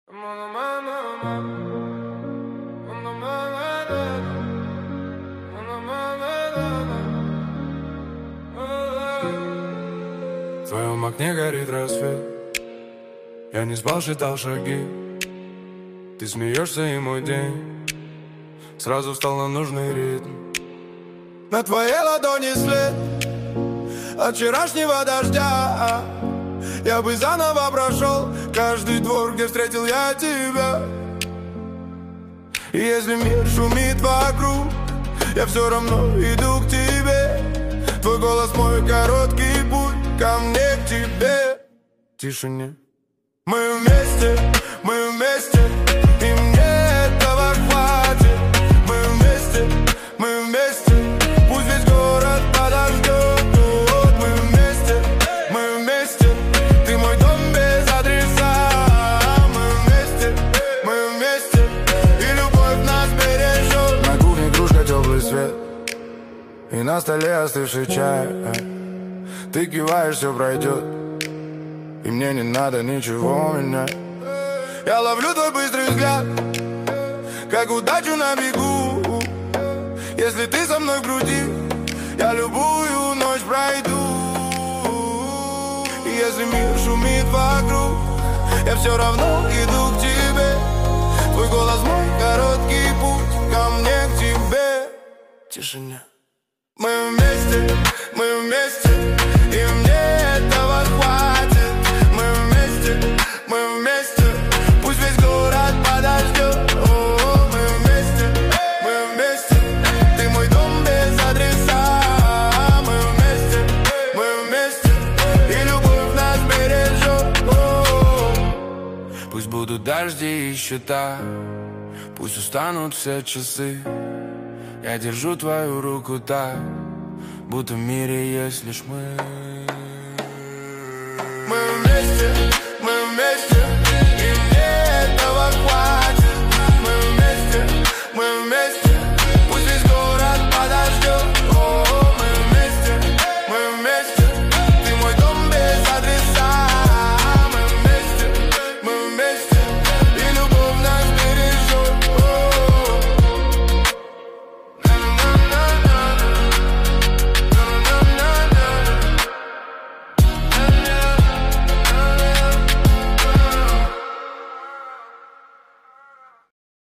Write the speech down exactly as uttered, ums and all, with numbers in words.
В твоем окне горит рассвет. Я не спал, считал шаги. Ты смеешься, и мой день сразу встал на нужный ритм. На твоей ладони след от вчерашнего дождя. Я бы заново прошел каждый двор, где встретил я тебя. И если мир шумит вокруг, я все равно иду к тебе. Твой голос мой короткий путь ко мне, к тебе. В тишине мы вместе, мы вместе, и мне этого хватит. Мы вместе, мы вместе, пусть весь город подождет. Вот мы вместе, мы вместе, ты мой дом без адреса. Мы вместе, мы вместе, и любовь нас бережет. На кухне кружка, теплый свет, и на столе остывший чай. Ты киваешь, все пройдет, и мне не надо ничего менять. Я ловлю твой быстрый взгляд, как удачу на бегу. Если ты со мной в груди, я любую ночь пройду. И если мир шумит вокруг, я все равно иду к тебе. Твой голос мой короткий путь ко мне, к тебе. В тишине мы вместе, мы вместе, и мне этого хватит. Мы вместе, мы вместе, пусть весь город подождет. О, мы вместе, мы вместе, ты мой дом без адреса. Мы вместе, мы вместе, и любовь нас бережет. О, пусть будут дожди и счета, пусть устанут все часы. Я держу твою руку так, будто в мире есть лишь мы.